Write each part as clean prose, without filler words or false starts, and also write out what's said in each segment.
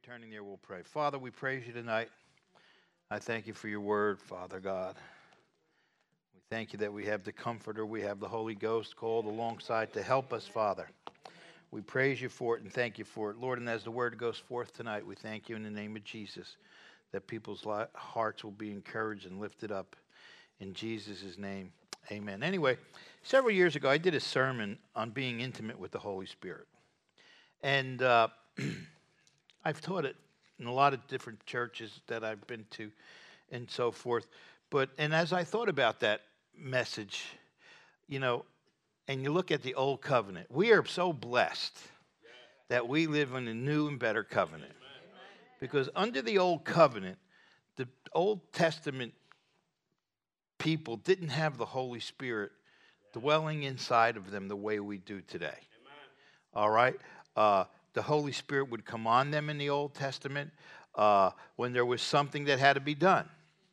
Turning there, we'll pray. Father, we praise you tonight. I thank you for your word, Father God. We thank you that we have the Comforter, we have the Holy Ghost called alongside to help us, Father. We praise you for it and thank you for it. Lord, and as the word goes forth tonight, we thank you in the name of Jesus that people's hearts will be encouraged and lifted up. In Jesus' name, amen. Anyway, several years ago, I did a sermon on being intimate with the Holy Spirit. And I've taught it in a lot of different churches that I've been to and so forth. And as I thought about that message, and you look at the old covenant, we are so blessed that we live in a new and better covenant. Because under the old covenant, the Old Testament people didn't have the Holy Spirit dwelling inside of them the way we do today. All right? The Holy Spirit would come on them in the Old Testament when there was something that had to be done.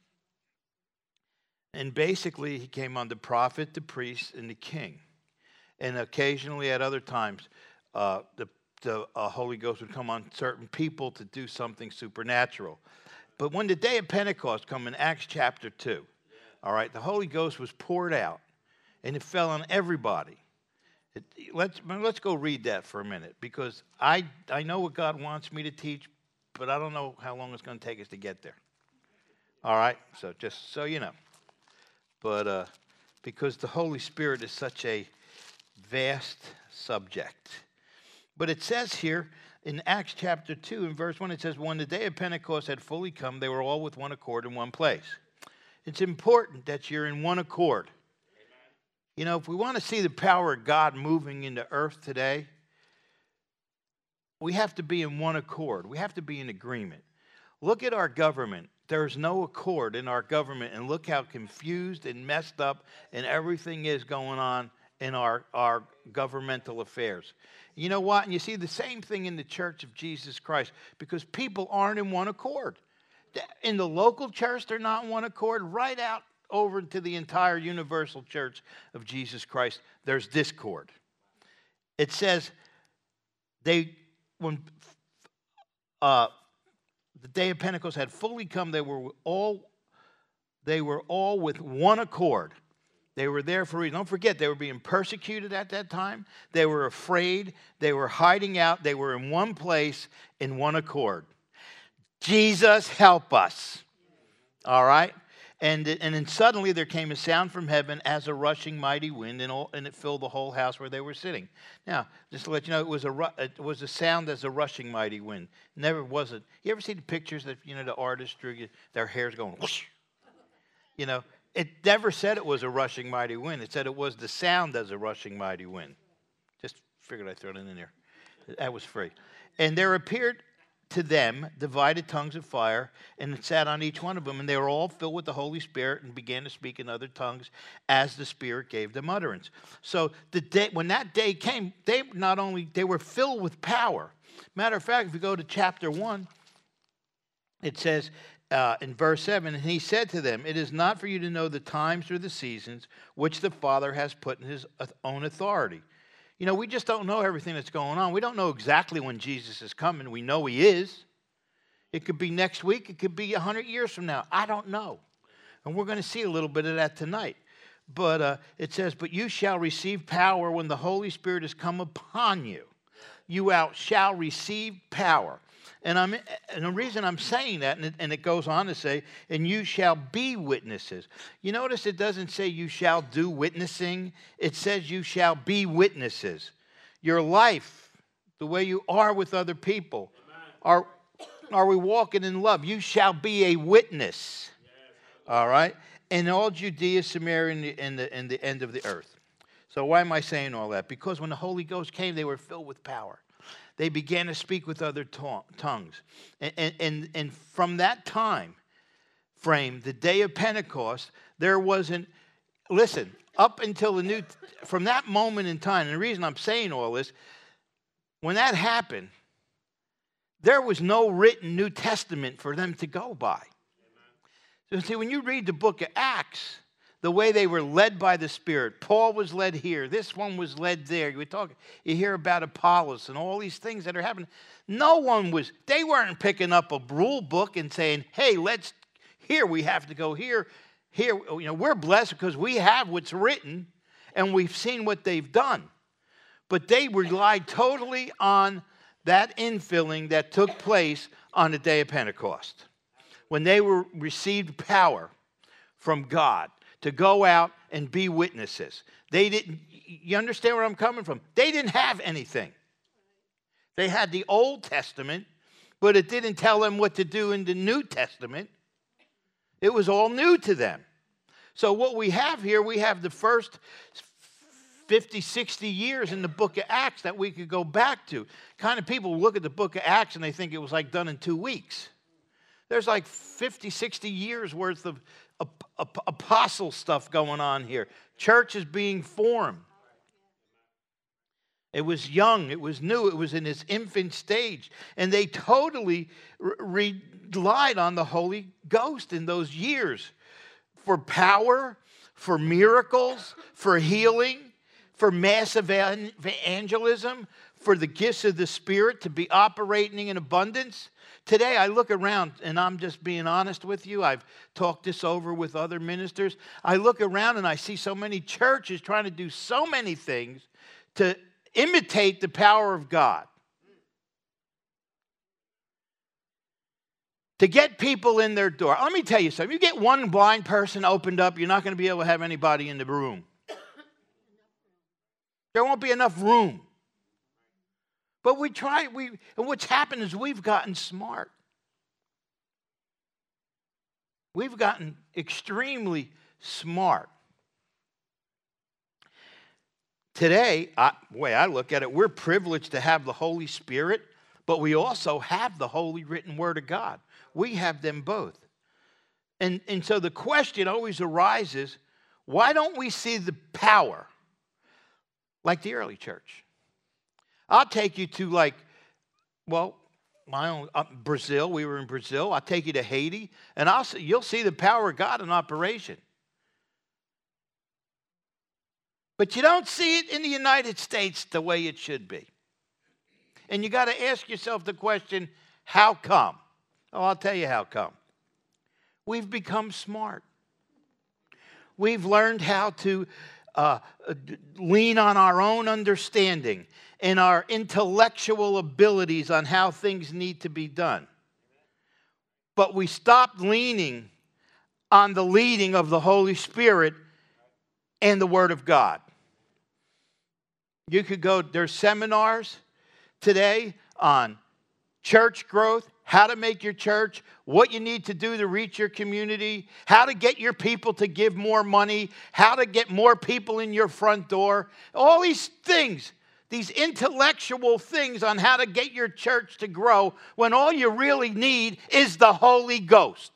And basically, he came on the prophet, the priest, and the king. And occasionally, at other times, the Holy Ghost would come on certain people to do something supernatural. But when the day of Pentecost came in Acts chapter 2, all right, the Holy Ghost was poured out, and it fell on everybody. Let's go read that for a minute, because I know what God wants me to teach, but I don't know how long it's going to take us to get there. All right? So just so you know. But because the Holy Spirit is such a vast subject. But it says here in Acts chapter 2 and verse 1, it says, when the day of Pentecost had fully come, they were all with one accord in one place. It's important that you're in one accord. If we want to see the power of God moving into earth today, we have to be in one accord. We have to be in agreement. Look at our government. There's no accord in our government, and look how confused and messed up and everything is going on in our governmental affairs. You know what? And you see the same thing in the Church of Jesus Christ, because people aren't in one accord. In the local church, they're not in one accord. Right out over to the entire universal church of Jesus Christ, there's discord. It says when the day of Pentecost had fully come, they were all with one accord. They were there for a reason. Don't forget, they were being persecuted at that time. They were afraid. They were hiding out. They were in one place, in one accord. Jesus, help us. All right? And then suddenly there came a sound from heaven as a rushing mighty wind, and it filled the whole house where they were sitting. Now, just to let you know, it was a sound as a rushing mighty wind. Never was it. You ever see the pictures that the artists drew? Their hair's going whoosh. It never said it was a rushing mighty wind. It said it was the sound as a rushing mighty wind. Just figured I'd throw it in there. That was free. And there appeared to them divided tongues of fire, and it sat on each one of them, and they were all filled with the Holy Spirit and began to speak in other tongues as the Spirit gave them utterance. So when that day came, they were filled with power. Matter of fact, if you go to chapter 1, it says in verse 7, and he said to them, it is not for you to know the times or the seasons which the Father has put in his own authority. We just don't know everything that's going on. We don't know exactly when Jesus is coming. We know he is. It could be next week. It could be 100 years from now. I don't know. And we're going to see a little bit of that tonight. But it says, but you shall receive power when the Holy Spirit has come upon you. You shall receive power. And the reason I'm saying that, and it goes on to say, and you shall be witnesses. You notice it doesn't say you shall do witnessing. It says you shall be witnesses. Your life, the way you are with other people, are we walking in love? You shall be a witness. All right? In all Judea, Samaria, and the end of the earth. So why am I saying all that? Because when the Holy Ghost came, they were filled with power. They began to speak with other tongues. And from that time frame, the day of Pentecost, there wasn't, listen, up until from that moment in time, and the reason I'm saying all this, when that happened, there was no written New Testament for them to go by. So see, when you read the book of Acts, the way they were led by the Spirit. Paul was led here. This one was led there. You hear about Apollos and all these things that are happening. They weren't picking up a rule book and saying, hey, we have to go here. Here, we're blessed because we have what's written and we've seen what they've done. But they relied totally on that infilling that took place on the day of Pentecost, when they received power from God to go out and be witnesses. You understand where I'm coming from? They didn't have anything. They had the Old Testament, but it didn't tell them what to do in the New Testament. It was all new to them. So what we have here, we have the first 50, 60 years in the book of Acts that we could go back to. Kind of people look at the book of Acts and they think it was like done in 2 weeks. There's like 50, 60 years worth of apostle stuff going on here. Church is being formed. It was young, it was new, it was in its infant stage. And they totally relied on the Holy Ghost in those years for power, for miracles, for healing, for mass evangelism, for the gifts of the Spirit to be operating in abundance. Today, I look around, and I'm just being honest with you. I've talked this over with other ministers. I look around, and I see so many churches trying to do so many things to imitate the power of God. To get people in their door. Let me tell you something. You get one blind person opened up, you're not going to be able to have anybody in the room. There won't be enough room. But and what's happened is we've gotten smart. We've gotten extremely smart. Today, the way I look at it, we're privileged to have the Holy Spirit, but we also have the Holy Written Word of God. We have them both. And so the question always arises, why don't we see the power like the early church? I'll take you to my own Brazil. We were in Brazil. I'll take you to Haiti, and you'll see the power of God in operation. But you don't see it in the United States the way it should be. And you got to ask yourself the question, how come? Oh, I'll tell you how come. We've become smart. We've learned how to lean on our own understanding and our intellectual abilities on how things need to be done. But we stopped leaning on the leading of the Holy Spirit and the Word of God. You could go, there's seminars today on church growth, how to make your church, what you need to do to reach your community, how to get your people to give more money, how to get more people in your front door. All these things, these intellectual things on how to get your church to grow when all you really need is the Holy Ghost.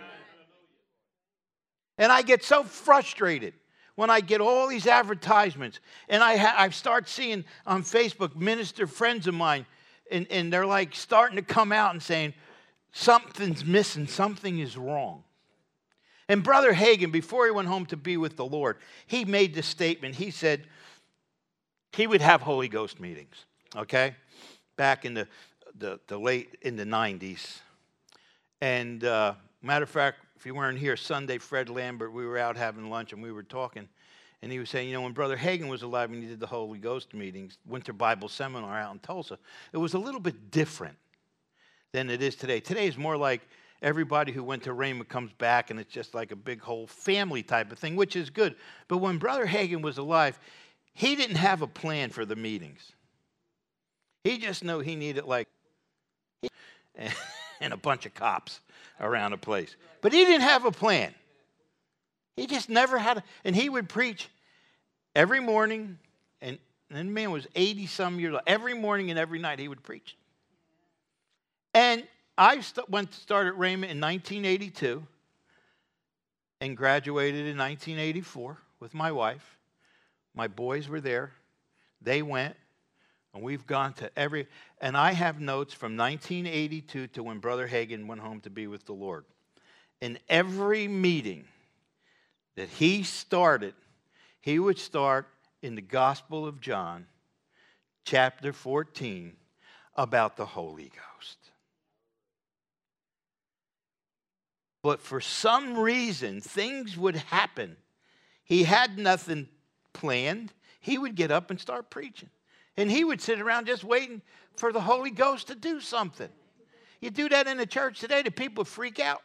And I get so frustrated when I get all these advertisements, and I start seeing on Facebook minister friends of mine, and they're like starting to come out and saying, something's missing, something is wrong. And Brother Hagin, before he went home to be with the Lord, he made this statement. He said he would have Holy Ghost meetings, okay, back in the late in the 90s. And matter of fact, if you weren't here Sunday, Fred Lambert, we were out having lunch and we were talking. And he was saying, when Brother Hagin was alive and he did the Holy Ghost meetings, Winter Bible Seminar out in Tulsa, it was a little bit different than it is today. Today is more like everybody who went to Rhema comes back and it's just like a big whole family type of thing, which is good. But when Brother Hagin was alive, he didn't have a plan for the meetings. He just knew he needed and a bunch of cops around the place. But he didn't have a plan. He just never had and he would preach every morning, and the man was 80-some years old. Every morning and every night he would preach. And I started Rhema in 1982 and graduated in 1984 with my wife. My boys were there. They went, and we've gone to and I have notes from 1982 to when Brother Hagin went home to be with the Lord. In every meeting, that he would start in the Gospel of John, chapter 14, about the Holy Ghost. But for some reason, things would happen. He had nothing planned. He would get up and start preaching. And he would sit around just waiting for the Holy Ghost to do something. You do that in the church today, the people freak out.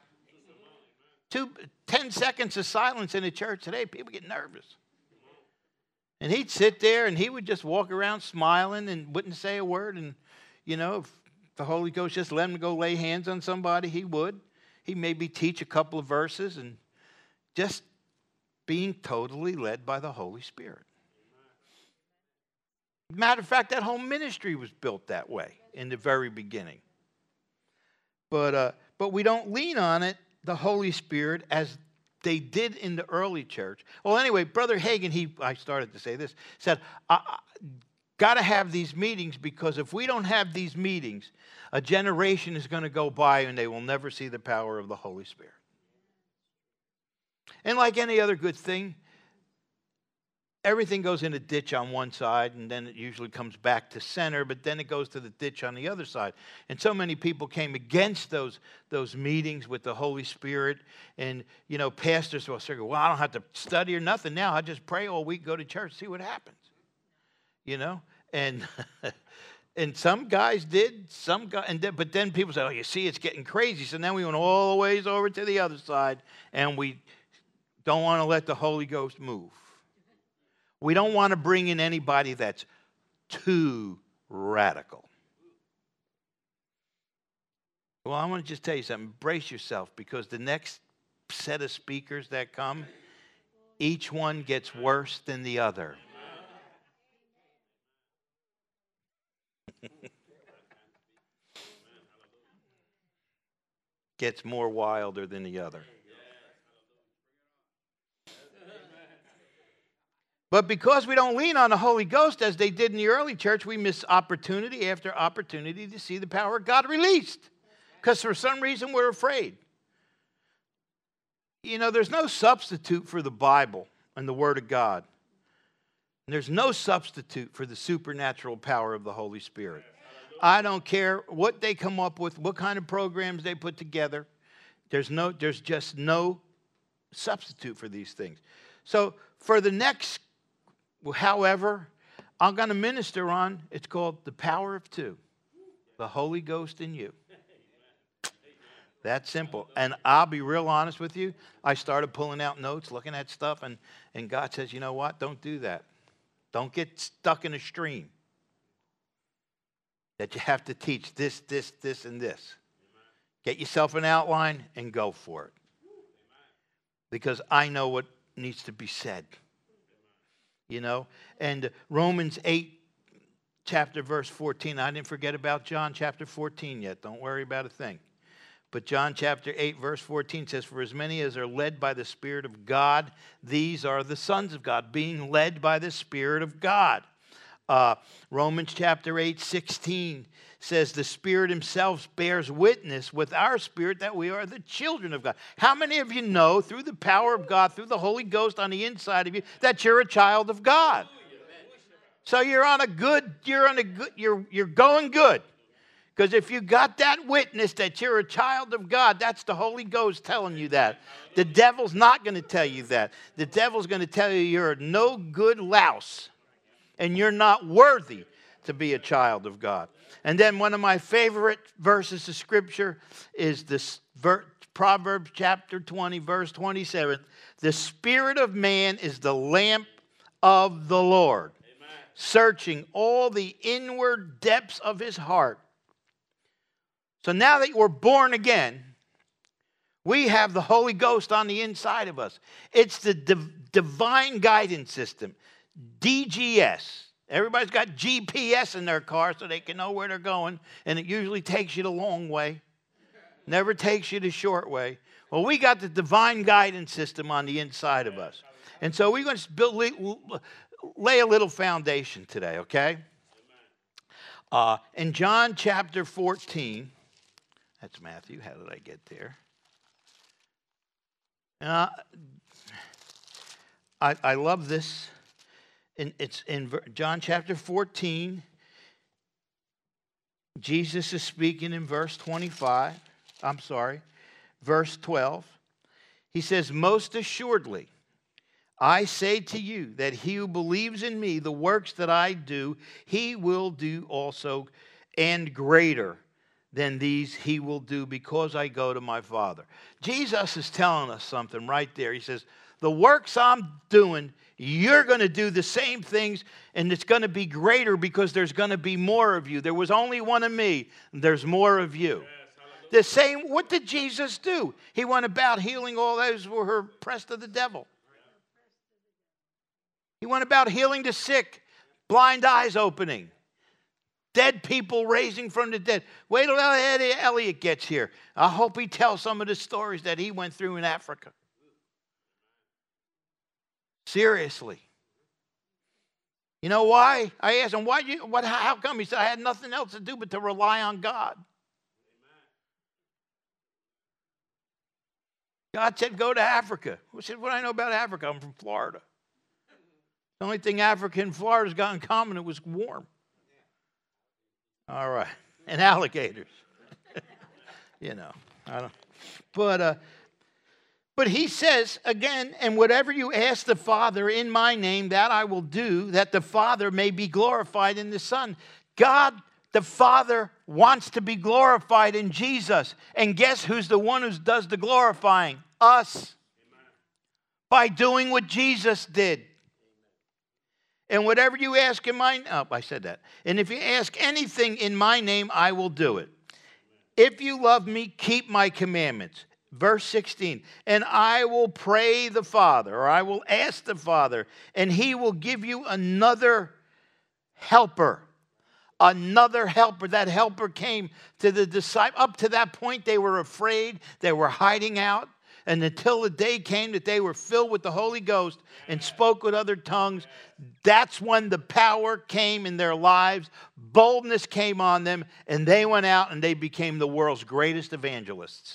10 seconds of silence in the church today, people get nervous. And he'd sit there and he would just walk around smiling and wouldn't say a word. And, if the Holy Ghost just let him go lay hands on somebody, he would. He'd maybe teach a couple of verses and just being totally led by the Holy Spirit. Matter of fact, that whole ministry was built that way in the very beginning. But we don't lean on it, the Holy Spirit, as they did in the early church. Well, anyway, Brother Hagin, I started to say this, said, got to have these meetings, because if we don't have these meetings, a generation is going to go by and they will never see the power of the Holy Spirit. And like any other good thing, everything goes in a ditch on one side, and then it usually comes back to center, but then it goes to the ditch on the other side. And so many people came against those meetings with the Holy Spirit. And, pastors will say, well, I don't have to study or nothing now. I just pray all week, go to church, see what happens. And and some guys did, but then people say, oh, you see, it's getting crazy. So now we went all the ways over to the other side, and we don't want to let the Holy Ghost move. We don't want to bring in anybody that's too radical. Well, I want to just tell you something. Brace yourself, because the next set of speakers that come, each one gets worse than the other. Gets more wilder than the other. But because we don't lean on the Holy Ghost as they did in the early church, we miss opportunity after opportunity to see the power of God released. Because for some reason we're afraid. There's no substitute for the Bible and the Word of God. And there's no substitute for the supernatural power of the Holy Spirit. I don't care what they come up with, what kind of programs they put together. There's just no substitute for these things. So for the next, however, I'm going to minister on, it's called The Power of Two, the Holy Ghost in you. That's simple. And I'll be real honest with you. I started pulling out notes, looking at stuff, and God says, you know what? Don't do that. Don't get stuck in a stream that you have to teach this, this, this, and this. Get yourself an outline and go for it. Because I know what needs to be said. And Romans 8, chapter verse 14. I didn't forget about John chapter 14 yet. Don't worry about a thing. But John chapter 8, verse 14 says, for as many as are led by the Spirit of God, these are the sons of God, being led by the Spirit of God. Romans chapter 8, 16 says, the Spirit himself bears witness with our spirit that we are the children of God. How many of you know, through the power of God, through the Holy Ghost on the inside of you, that you're a child of God? So you're going good. Because if you got that witness that you're a child of God, that's the Holy Ghost telling you that. The devil's not going to tell you that. The devil's going to tell you you're no good louse and you're not worthy to be a child of God. And then one of my favorite verses of Scripture is this Proverbs chapter 20, verse 27. The spirit of man is the lamp of the Lord, searching all the inward depths of his heart. So now that we're born again, we have the Holy Ghost on the inside of us. It's the divine guidance system, DGS. Everybody's got GPS in their car so they can know where they're going, and it usually takes you the long way. Never takes you the short way. Well, we got the divine guidance system on the inside of us. And so we're going to lay a little foundation today, okay? In John chapter 14, that's Matthew. How did I get there? I love this. It's in John chapter 14. Jesus is speaking in verse 25. Verse 12. He says, most assuredly, I say to you that he who believes in me, the works that I do, he will do also, and greater than these he will do, because I go to my Father. Jesus is telling us something right there. He says, the works I'm doing, you're going to do the same things, and it's going to be greater because there's going to be more of you. There was only one of me, and there's more of you. The same, what did Jesus do? He went about healing all those who were oppressed of the devil. He went about healing the sick, blind eyes opening, dead people raising from the dead. Wait till Eddie Elliott gets here. I hope he tells some of the stories that he went through in Africa. Seriously. You know why? I asked him, how come? He said, I had nothing else to do but to rely on God. God said, go to Africa. I said, what do I know about Africa? I'm from Florida. The only thing Africa and Florida's got in common, it was warm. All right. And alligators. You know. I don't. But he says, again, and whatever you ask the Father in my name, that I will do, that the Father may be glorified in the Son. God, the Father, wants to be glorified in Jesus. And guess who's the one who does the glorifying? Us. By doing what Jesus did. And whatever you ask in my name, I said that. And if you ask anything in my name, I will do it. If you love me, keep my commandments. Verse 16, and I will pray the Father, or I will ask the Father, and he will give you another helper. Another helper. That helper came to the disciples. Up to that point, they were afraid. They were hiding out. And until the day came that they were filled with the Holy Ghost and spoke with other tongues, that's when the power came in their lives. Boldness came on them, and they went out and they became the world's greatest evangelists.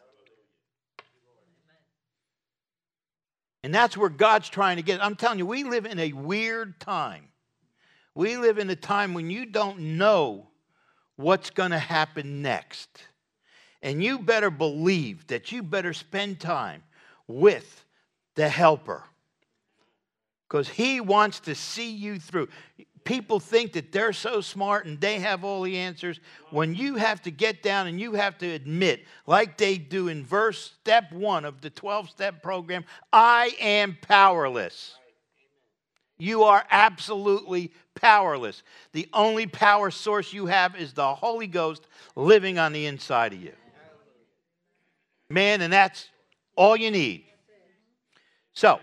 And that's where God's trying to get. I'm telling you, we live in a weird time. We live in a time when you don't know what's going to happen next. And you better believe that you better spend time with the helper. Because he wants to see you through. People think that they're so smart and they have all the answers. When you have to get down and you have to admit, like they do in step 1 of the 12-step program, I am powerless. You are absolutely powerless. The only power source you have is the Holy Ghost living on the inside of you. Man, and that's all you need. So,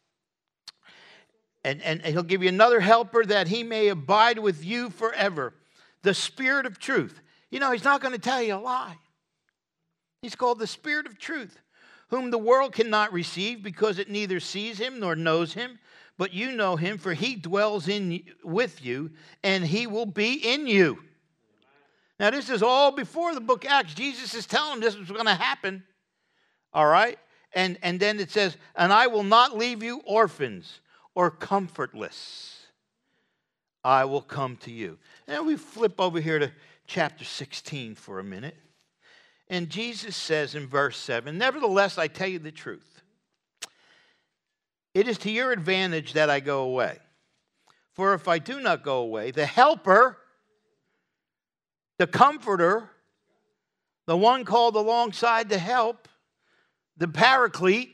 and he'll give you another helper that he may abide with you forever. The Spirit of truth. You know, he's not going to tell you a lie. He's called the Spirit of truth, whom the world cannot receive because it neither sees him nor knows him. But you know him, for he dwells with you, and he will be in you. Now, this is all before the book of Acts. Jesus is telling them this was going to happen. All right? And then it says, and I will not leave you orphans or comfortless. I will come to you. Now we flip over here to chapter 16 for a minute. And Jesus says in verse 7, nevertheless, I tell you the truth. It is to your advantage that I go away. For if I do not go away, the helper, the comforter, the one called alongside to help, the paraclete.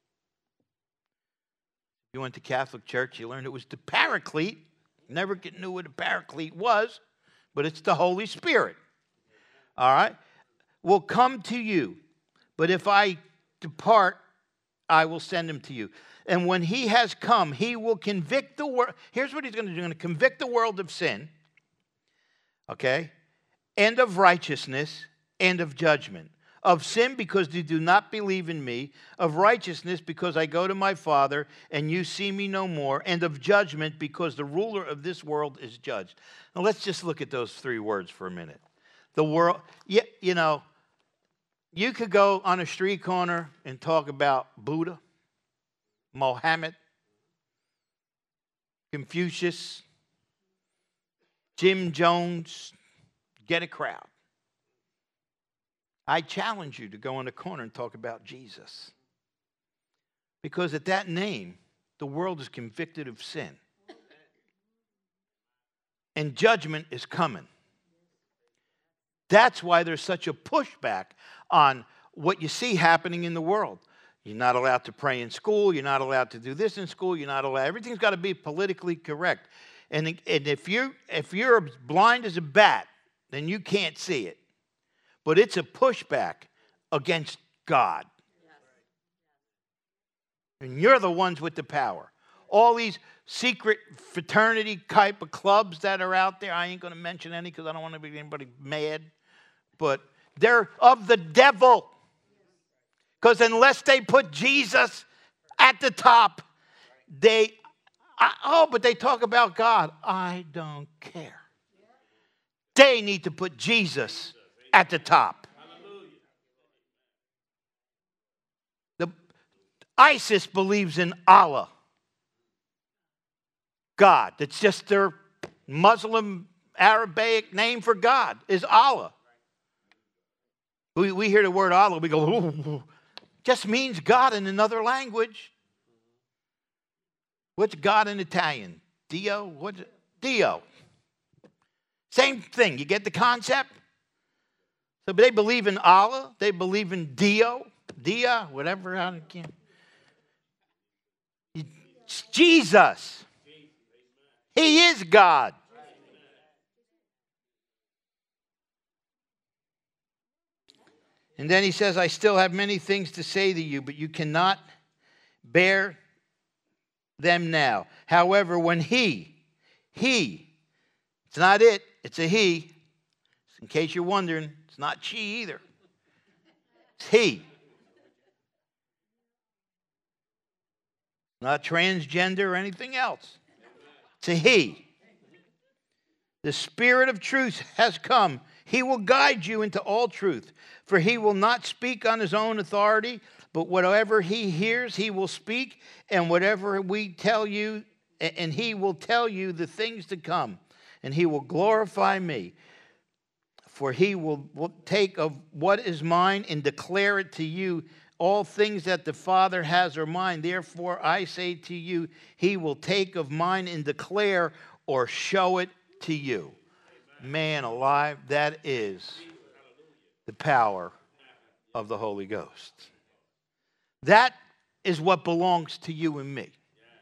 You went to Catholic church, you learned it was the paraclete. Never knew what a paraclete was, but it's the Holy Spirit. All right? Will come to you. But if I depart, I will send him to you. And when he has come, he will convict the world. Here's what he's going to do. He's going to convict the world of sin, okay, and of righteousness, and of judgment. Of sin, because they do not believe in me. Of righteousness, because I go to my Father, and you see me no more. And of judgment, because the ruler of this world is judged. Now, let's just look at those three words for a minute. The world, you know, you could go on a street corner and talk about Buddha, Mohammed, Confucius, Jim Jones, get a crowd. I challenge you to go in the corner and talk about Jesus. Because at that name, the world is convicted of sin. And judgment is coming. That's why there's such a pushback on what you see happening in the world. You're not allowed to pray in school. You're not allowed to do this in school. You're not allowed. Everything's got to be politically correct. And if you're as blind as a bat, then you can't see it. But it's a pushback against God. And you're the ones with the power. All these secret fraternity type of clubs that are out there, I ain't going to mention any because I don't want to make anybody mad. But they're of the devil. Because unless they put Jesus at the top, but they talk about God. I don't care. They need to put Jesus at the top. ISIS believes in Allah, God. That's just their Muslim Arabic name for God is Allah. We hear the word Allah, we go, ooh. Just means God in another language. What's God in Italian? Dio? What's it? Dio. Same thing. You get the concept? So they believe in Allah. They believe in Dio. Dia, whatever. I can't. It's Jesus. He is God. And then he says, I still have many things to say to you, but you cannot bear them now. However, when he, it's not it, it's a he. In case you're wondering, it's not she either. It's he. Not transgender or anything else. It's a he. The Spirit of truth has come. He will guide you into all truth. For he will not speak on his own authority, but whatever he hears, he will speak. And whatever we tell you, and he will tell you the things to come. And he will glorify me. For he will take of what is mine and declare it to you. All things that the Father has are mine. Therefore, I say to you, he will take of mine and declare or show it to you. Man alive, that is the power of the Holy Ghost. That is what belongs to you and me.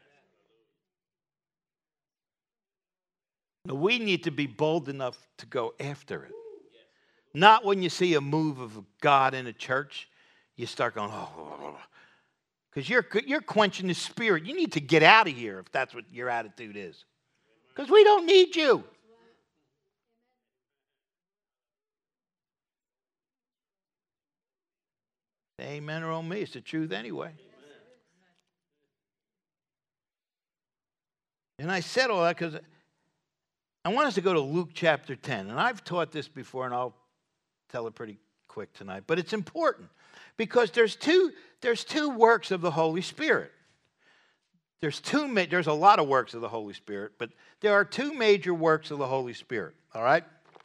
Now, we need to be bold enough to go after it. Not when you see a move of God in a church, you start going, oh, because you're quenching the Spirit. You need to get out of here if that's what your attitude is. Because we don't need you. Amen or on me. It's the truth anyway. And I said all that because I want us to go to Luke chapter 10. And I've taught this before, and I'll tell it pretty quick tonight. But it's important because there's two works of the Holy Spirit. There's a lot of works of the Holy Spirit, but there are two major works of the Holy Spirit. All right?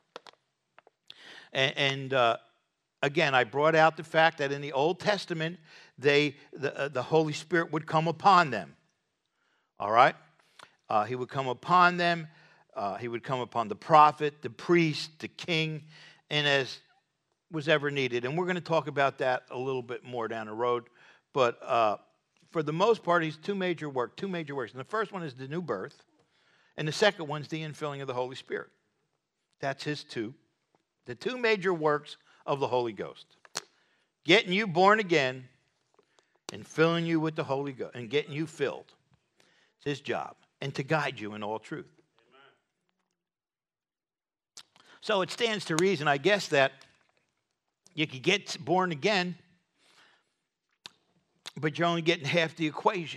And again, I brought out the fact that in the Old Testament, the Holy Spirit would come upon them. All right? He would come upon them. He would come upon the prophet, the priest, the king, and as was ever needed. And we're going to talk about that a little bit more down the road. But for the most part, he's two major works. And the first one is the new birth. And the second one's the infilling of the Holy Spirit. That's the two major works of the Holy Ghost. Getting you born again and filling you with the Holy Ghost and getting you filled. It's his job. And to guide you in all truth. Amen. So it stands to reason, I guess, that you could get born again, but you're only getting half the equation.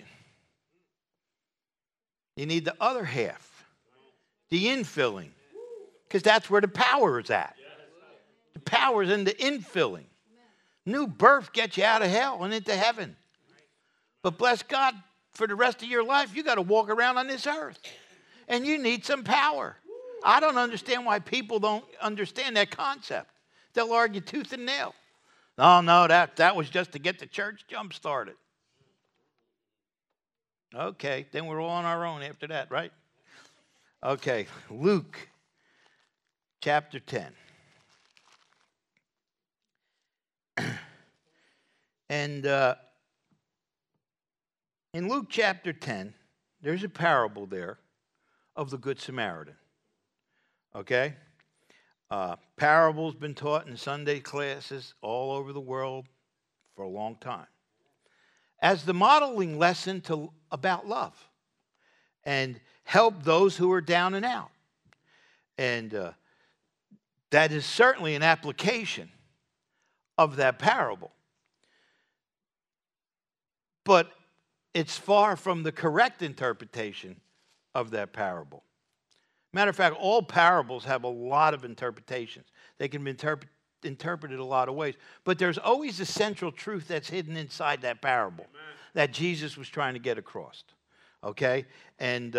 You need the other half, the infilling, because that's where the power is at. The power is in the infilling. New birth gets you out of hell and into heaven. But bless God, for the rest of your life, you got to walk around on this earth. And you need some power. I don't understand why people don't understand that concept. They'll argue tooth and nail. No, that was just to get the church jump started. Okay, then we're all on our own after that, right? Okay, Luke chapter 10. And in Luke chapter 10, there's a parable there of the Good Samaritan. Okay? Parables been taught in Sunday classes all over the world for a long time as the modeling lesson about love and help those who are down and out. And that is certainly an application of that parable. But it's far from the correct interpretation of that parable. Matter of fact, all parables have a lot of interpretations. They can be interpreted a lot of ways. But there's always a central truth that's hidden inside that parable. Amen. That Jesus was trying to get across. Okay? And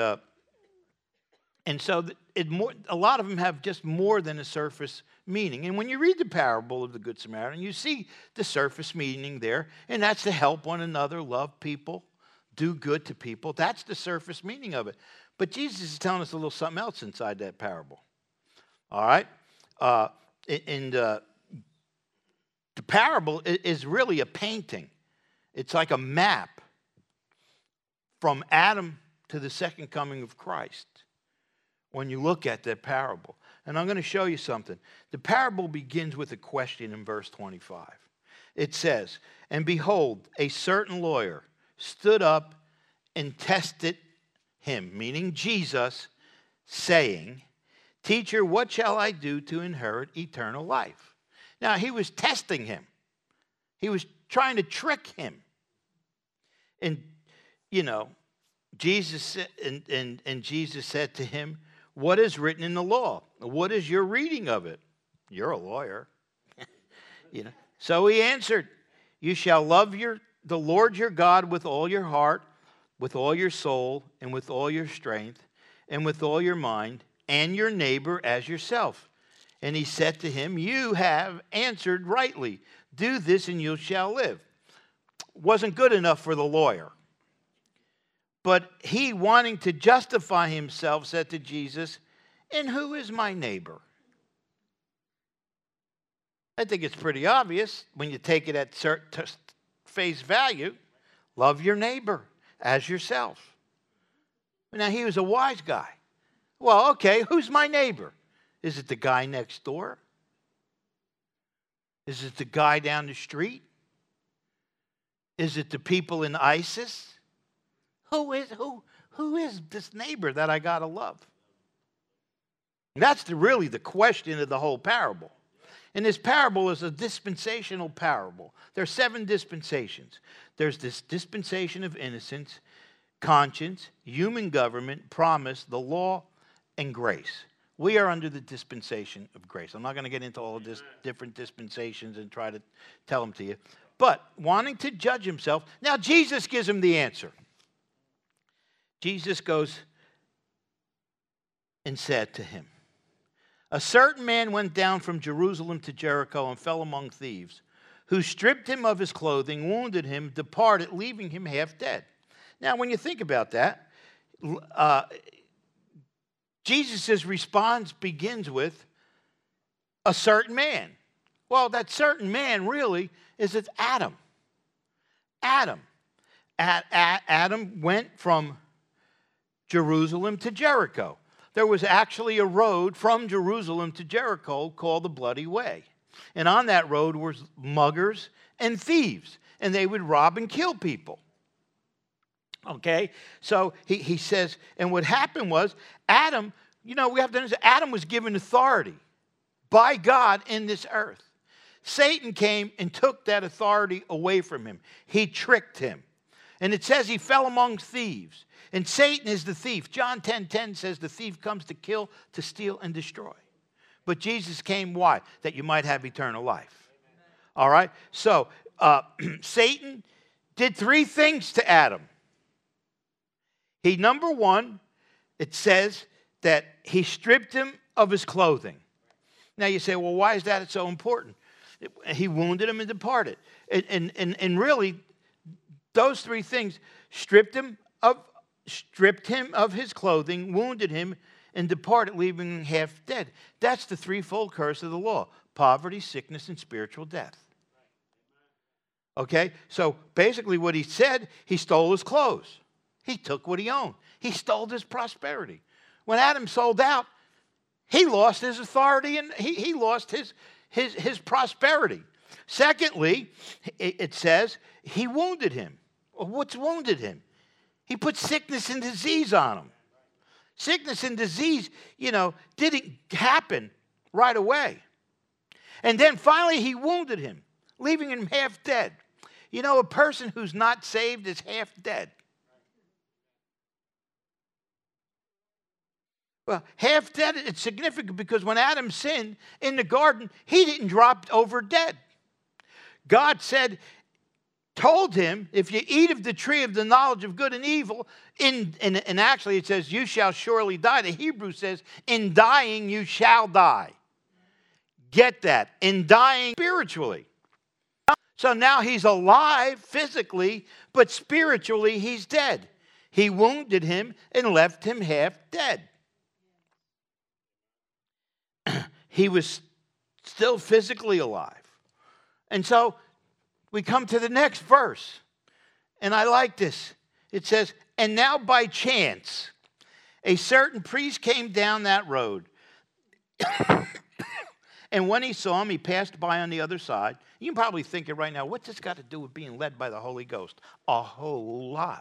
so a lot of them have just more than a surface meaning. And when you read the parable of the Good Samaritan, you see the surface meaning there. And that's to help one another, love people, do good to people. That's the surface meaning of it. But Jesus is telling us a little something else inside that parable. All right? The parable is really a painting. It's like a map from Adam to the second coming of Christ when you look at that parable. And I'm going to show you something. The parable begins with a question in verse 25. It says, "And behold, a certain lawyer stood up and tested him," meaning Jesus, saying, "Teacher, what shall I do to inherit eternal life?" Now, he was testing him. He was trying to trick him. And, Jesus and Jesus said to him, "What is written in the law? What is your reading of it?" You're a lawyer. So he answered, "You shall love the Lord your God with all your heart, with all your soul, and with all your strength, and with all your mind, and your neighbor as yourself." And he said to him, "You have answered rightly. Do this and you shall live." Wasn't good enough for the lawyer. But he, wanting to justify himself, said to Jesus, "And who is my neighbor?" I think it's pretty obvious when you take it at face value. Love your neighbor as yourself. Now, he was a wise guy. Well, okay, who's my neighbor? Is it the guy next door? Is it the guy down the street? Is it the people in ISIS? Who is this neighbor that I got to love? And that's really the question of the whole parable. And this parable is a dispensational parable. There are 7 dispensations. There's this dispensation of innocence, conscience, human government, promise, the law, and grace. We are under the dispensation of grace. I'm not going to get into all of this different dispensations and try to tell them to you. But wanting to judge himself, now Jesus gives him the answer. Jesus goes and said to him, "A certain man went down from Jerusalem to Jericho and fell among thieves, who stripped him of his clothing, wounded him, departed, leaving him half dead." Now, when you think about that, Jesus' response begins with a certain man. Well, that certain man really is Adam. Adam went from Jerusalem to Jericho. There was actually a road from Jerusalem to Jericho called the Bloody Way. And on that road were muggers and thieves. And they would rob and kill people. Okay? So he says, and what happened was, Adam, we have to understand, Adam was given authority by God in this earth. Satan came and took that authority away from him. He tricked him. And it says he fell among thieves. And Satan is the thief. John 10:10 says the thief comes to kill, to steal, and destroy. But Jesus came, why? That you might have eternal life. All right? So, Satan did 3 things to Adam. Number one, it says that he stripped him of his clothing. Now you say, well, why is that so important? He wounded him and departed. And really, those three things, stripped him of his clothing, wounded him, and departed, leaving him half dead. That's the threefold curse of the law: poverty, sickness, and spiritual death. Okay? So basically what he said, he stole his clothes. He took what he owned. He stole his prosperity. When Adam sold out, he lost his authority and he lost his prosperity. Secondly, it says he wounded him. Well, what's wounded him? He put sickness and disease on him. Sickness and disease, didn't happen right away. And then finally he wounded him, leaving him half dead. A person who's not saved is half dead. Well, half dead, it's significant because when Adam sinned in the garden, he didn't drop over dead. God told him, if you eat of the tree of the knowledge of good and evil, and actually it says, you shall surely die. The Hebrew says, in dying you shall die. Get that? In dying spiritually. So now he's alive physically, but spiritually he's dead. He wounded him and left him half dead. He was still physically alive. And so we come to the next verse. And I like this. It says, and now by chance, a certain priest came down that road. And when he saw him, he passed by on the other side. You can probably think it right now, what's this got to do with being led by the Holy Ghost? A whole lot.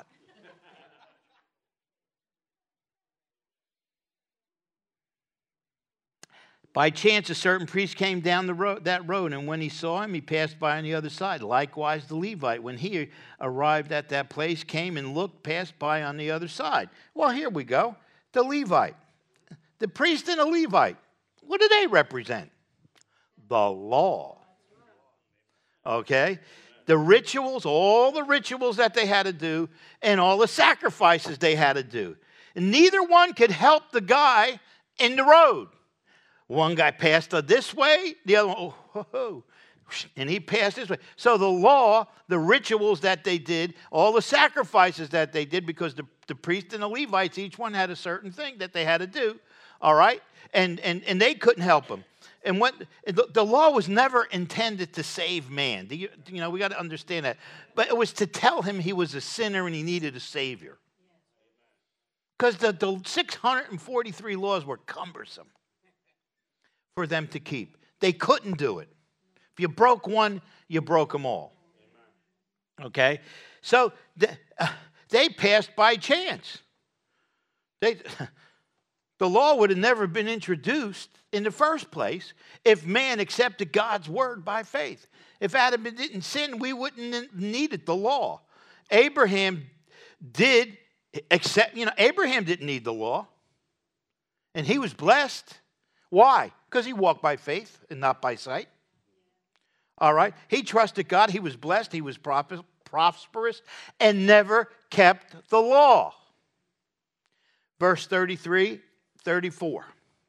By chance, a certain priest came down that road, and when he saw him, he passed by on the other side. Likewise, the Levite, when he arrived at that place, came and looked, passed by on the other side. Well, here we go. The Levite. The priest and the Levite. What do they represent? The law. Okay? The rituals, all the rituals that they had to do, and all the sacrifices they had to do. And neither one could help the guy in the road. One guy passed this way, the other one, and he passed this way. So the law, the rituals that they did, all the sacrifices that they did, because the priest and the Levites, each one had a certain thing that they had to do, all right? And they couldn't help them. And the law was never intended to save man. We got to understand that. But it was to tell him he was a sinner and he needed a savior. Because the 643 laws were cumbersome for them to keep. They couldn't do it. If you broke one, you broke them all. Okay? So they passed by chance. The law would have never been introduced in the first place if man accepted God's word by faith. If Adam didn't sin, we wouldn't have needed the law. Abraham did accept, Abraham didn't need the law. And he was blessed. Why? Because he walked by faith and not by sight. All right? He trusted God. He was blessed. He was prosperous and never kept the law. Verse 33, 34.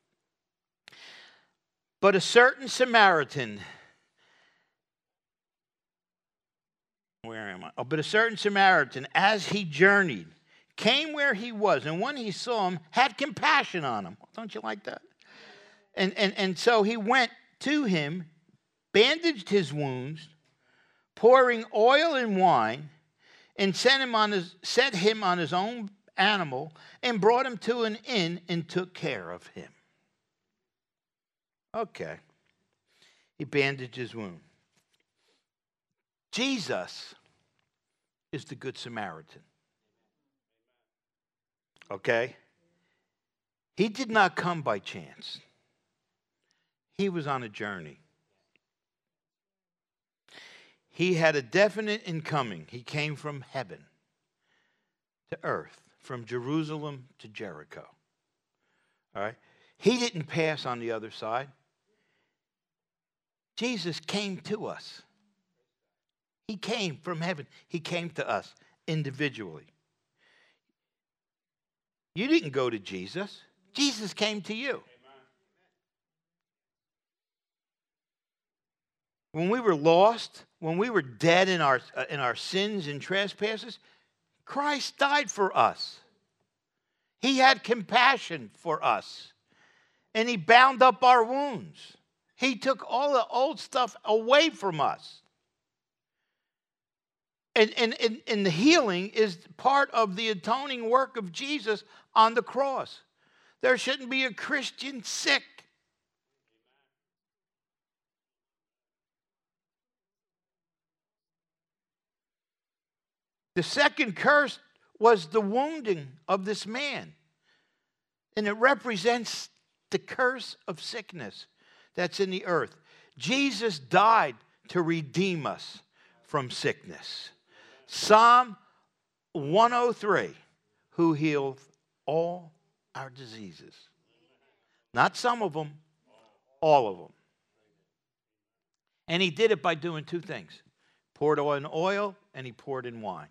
But a certain Samaritan, where am I? Oh, but a certain Samaritan, as he journeyed, came where he was, and when he saw him, had compassion on him. Don't you like that? And so he went to him, bandaged his wounds, pouring oil and wine, and set him on his own animal, and brought him to an inn and took care of him. Okay. He bandaged his wound. Jesus is the Good Samaritan. Okay? He did not come by chance. He was on a journey. He had a definite incoming. He came from heaven to earth, from Jerusalem to Jericho. All right? He didn't pass on the other side. Jesus came to us. He came from heaven. He came to us individually. You didn't go to Jesus. Jesus came to you. When we were lost, when we were dead in our sins and trespasses, Christ died for us. He had compassion for us. And he bound up our wounds. He took all the old stuff away from us. And the healing is part of the atoning work of Jesus on the cross. There shouldn't be a Christian sick. The second curse was the wounding of this man. And it represents the curse of sickness that's in the earth. Jesus died to redeem us from sickness. Psalm 103, who healed all our diseases. Not some of them, all of them. And he did it by doing two things. Poured in oil and he poured in wine.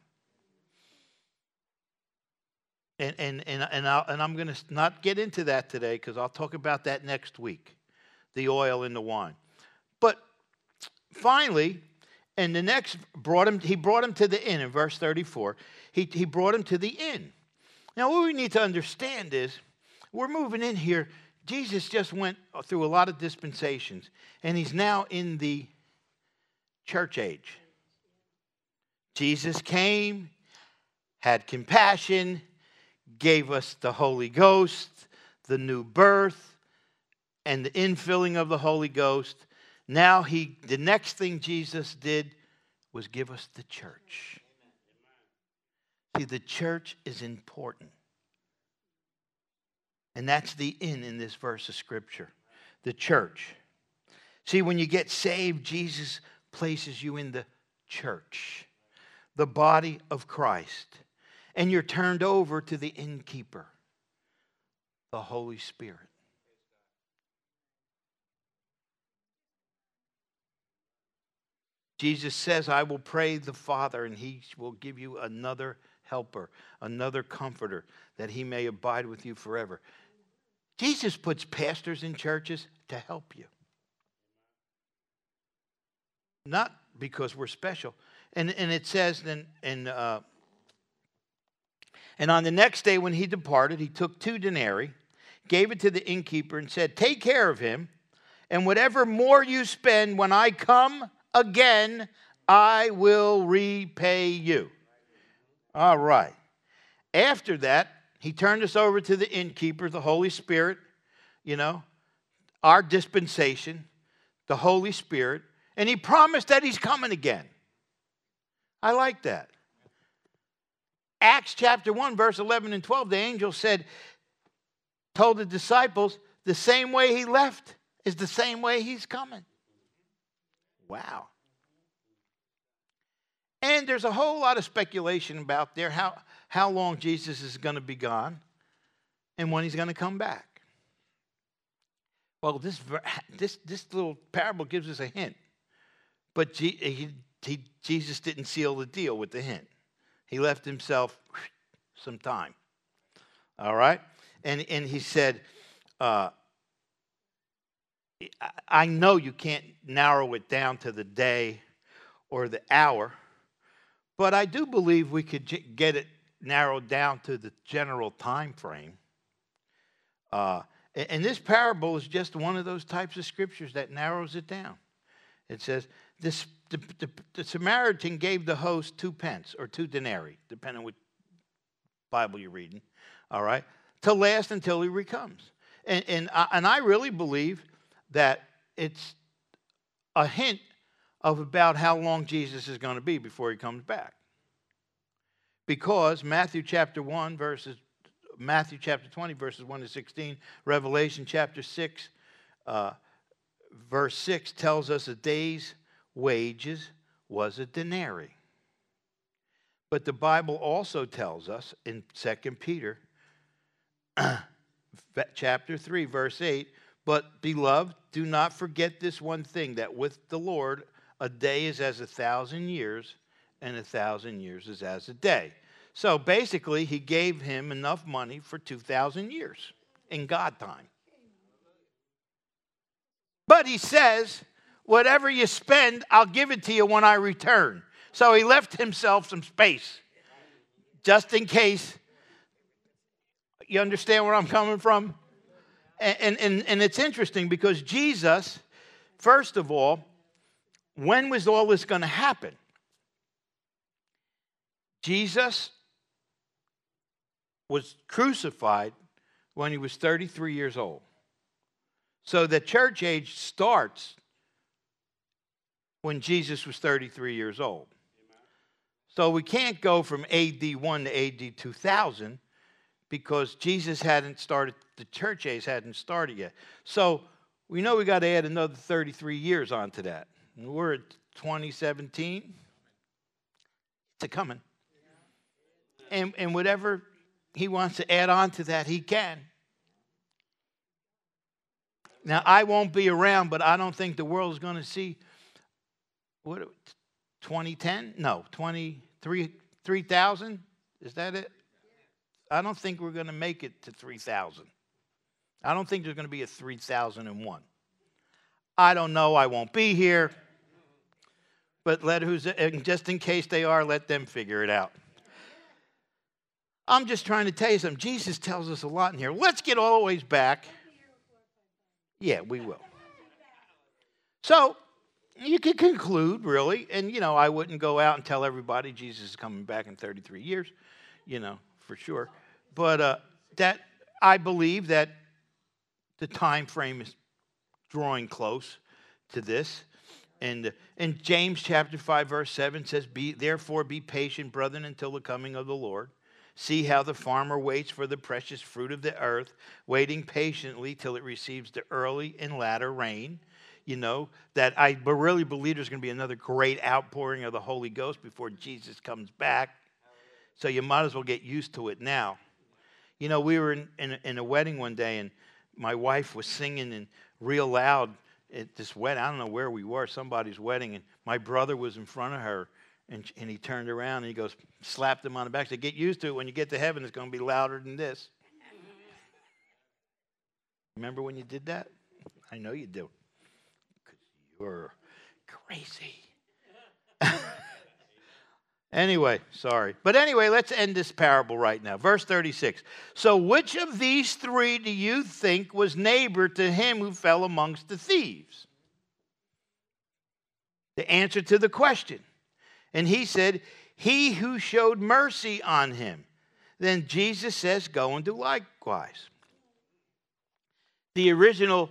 And I'm going to not get into that today because I'll talk about that next week, the oil and the wine. But finally, and the next he brought him to the inn in verse 34. He brought him to the inn. Now, what we need to understand is we're moving in here. Jesus just went through a lot of dispensations, and he's now in the church age. Jesus came, had compassion, gave us the Holy Ghost, the new birth, and the infilling of the Holy Ghost. Now the next thing Jesus did was give us the church. See, the church is important. And that's the in this verse of Scripture. The church. See, when you get saved, Jesus places you in the church, the body of Christ. And you're turned over to the innkeeper, the Holy Spirit. Jesus says, I will pray the Father, and he will give you another helper, another comforter, that he may abide with you forever. Jesus puts pastors in churches to help you. Not because we're special. And it says, and on the next day when he departed, he took 2 denarii, gave it to the innkeeper, and said, take care of him, and whatever more you spend when I come again, I will repay you. All right. After that, he turned us over to the innkeeper, the Holy Spirit, our dispensation, the Holy Spirit, and he promised that he's coming again. I like that. Acts chapter 1, verse 11 and 12, the angel told the disciples, the same way he left is the same way he's coming. Wow. And there's a whole lot of speculation about there how long Jesus is going to be gone and when he's going to come back. Well, this little parable gives us a hint. But Jesus didn't seal the deal with the hint. He left himself some time. All right? And he said, I know you can't narrow it down to the day or the hour, but I do believe we could get it narrowed down to the general time frame. And this parable is just one of those types of scriptures that narrows it down. It says, the Samaritan gave the host 2 pence or 2 denarii, depending on what Bible you're reading, all right, to last until he comes. And I really believe that it's a hint of about how long Jesus is going to be before he comes back. Because Matthew chapter 20, verses 1 to 16, Revelation chapter 6, verse 6 tells us a day's wages was a denarii. But the Bible also tells us in 2 Peter chapter 3, verse 8, but beloved, do not forget this one thing, that with the Lord a day is as 1,000 years, and 1,000 years is as a day. So basically, he gave him enough money for 2,000 years in God time. But he says, whatever you spend, I'll give it to you when I return. So he left himself some space, just in case. You understand where I'm coming from? And it's interesting because Jesus, first of all, when was all this going to happen? Jesus was crucified when he was 33 years old. So the church age starts when Jesus was 33 years old. So we can't go from AD 1 to AD 2000 because Jesus hadn't started, the church age hadn't started yet. So we know we got to add another 33 years onto that. And we're at 2017. It's coming. And whatever he wants to add on to that, he can. Now, I won't be around, but I don't think the world is going to see, what, 2010? No, 3,000? Is that it? I don't think we're going to make it to 3,000. I don't think there's going to be a 3001. I don't know. I won't be here. But just in case they are, let them figure it out. I'm just trying to tell you something. Jesus tells us a lot in here. Let's get all the ways back. Yeah, we will. So, you can conclude, really, and, I wouldn't go out and tell everybody Jesus is coming back in 33 years, for sure. But that I believe that the time frame is drawing close to this. And in James chapter 5, verse 7 says, Therefore be patient, brethren, until the coming of the Lord. See how the farmer waits for the precious fruit of the earth, waiting patiently till it receives the early and latter rain. That I really believe there's going to be another great outpouring of the Holy Ghost before Jesus comes back. So you might as well get used to it now. We were in a wedding one day, and my wife was singing real loud at this wedding. I don't know where we were, somebody's wedding, and my brother was in front of her. And he turned around and he goes, slapped him on the back. Said, get used to it. When you get to heaven, it's going to be louder than this. Remember when you did that? I know you do. Because you're crazy. Anyway, sorry. But anyway, let's end this parable right now. Verse 36. So which of these three do you think was neighbor to him who fell amongst the thieves? The answer to the question. And he said, he who showed mercy on him. Then Jesus says, go and do likewise. The original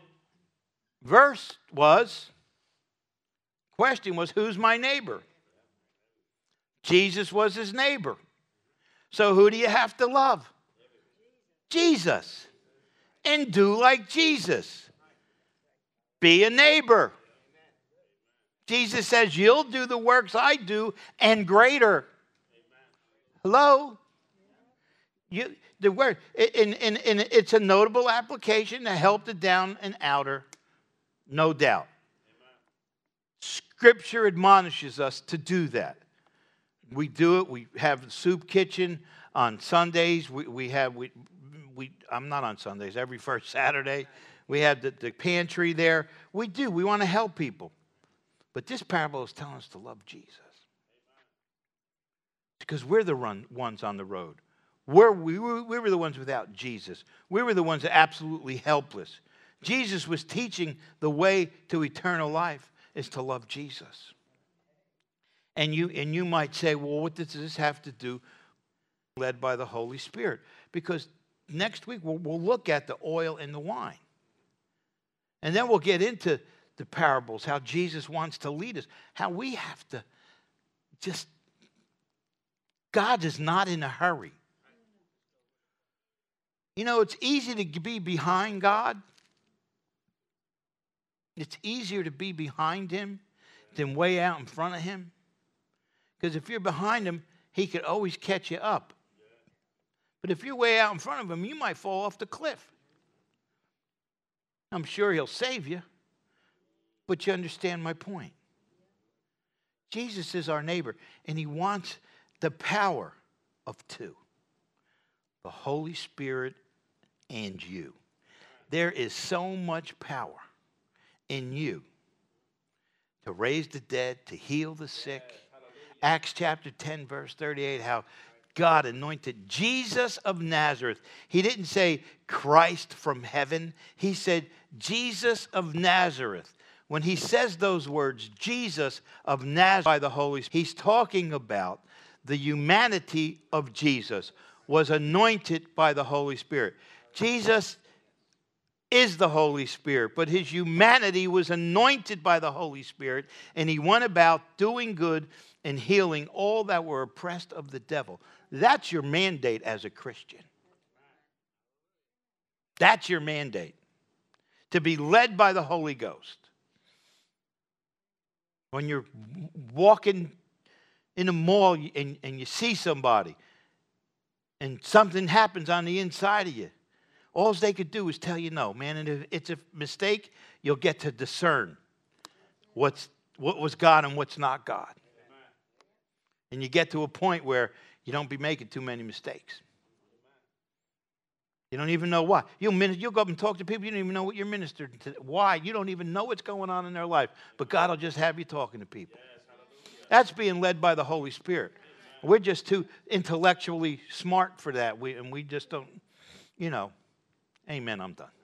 question was, who's my neighbor? Jesus was his neighbor. So who do you have to love? Jesus. And do like Jesus. Be a neighbor. Jesus says, you'll do the works I do and greater. Hello? The word, and it's a notable application to help the down and outer, no doubt. Scripture admonishes us to do that. We do it. We have the soup kitchen on Sundays. I'm not on Sundays, every first Saturday. We have the pantry there. We do. We want to help people. But this parable is telling us to love Jesus. Because we're the ones on the road. We were the ones without Jesus. We were the ones that absolutely helpless. Jesus was teaching the way to eternal life is to love Jesus. And you might say, well, what does this have to do? Led by the Holy Spirit. Because next week we'll look at the oil and the wine. And then we'll get into the parables, how Jesus wants to lead us, how we have to God is not in a hurry. It's easy to be behind God. It's easier to be behind him than way out in front of him. Because if you're behind him, he could always catch you up. But if you're way out in front of him, you might fall off the cliff. I'm sure he'll save you. But you understand my point. Jesus is our neighbor, and he wants the power of two, the Holy Spirit and you. There is so much power in you to raise the dead, to heal the sick. Acts chapter 10, verse 38, how God anointed Jesus of Nazareth. He didn't say Christ from heaven. He said Jesus of Nazareth. When he says those words, Jesus of Nazareth by the Holy Spirit, he's talking about the humanity of Jesus was anointed by the Holy Spirit. Jesus is the Holy Spirit, but his humanity was anointed by the Holy Spirit, and he went about doing good and healing all that were oppressed of the devil. That's your mandate as a Christian. That's your mandate, to be led by the Holy Ghost. When you're walking in a mall and you see somebody and something happens on the inside of you, all they could do is tell you no, man. And if it's a mistake, you'll get to discern what was God and what's not God. And you get to a point where you don't be making too many mistakes. You don't even know why. You'll go up and talk to people, you don't even know what you're ministering to. Why? You don't even know what's going on in their life. But God will just have you talking to people. That's being led by the Holy Spirit. We're just too intellectually smart for that. We just don't, Amen, I'm done.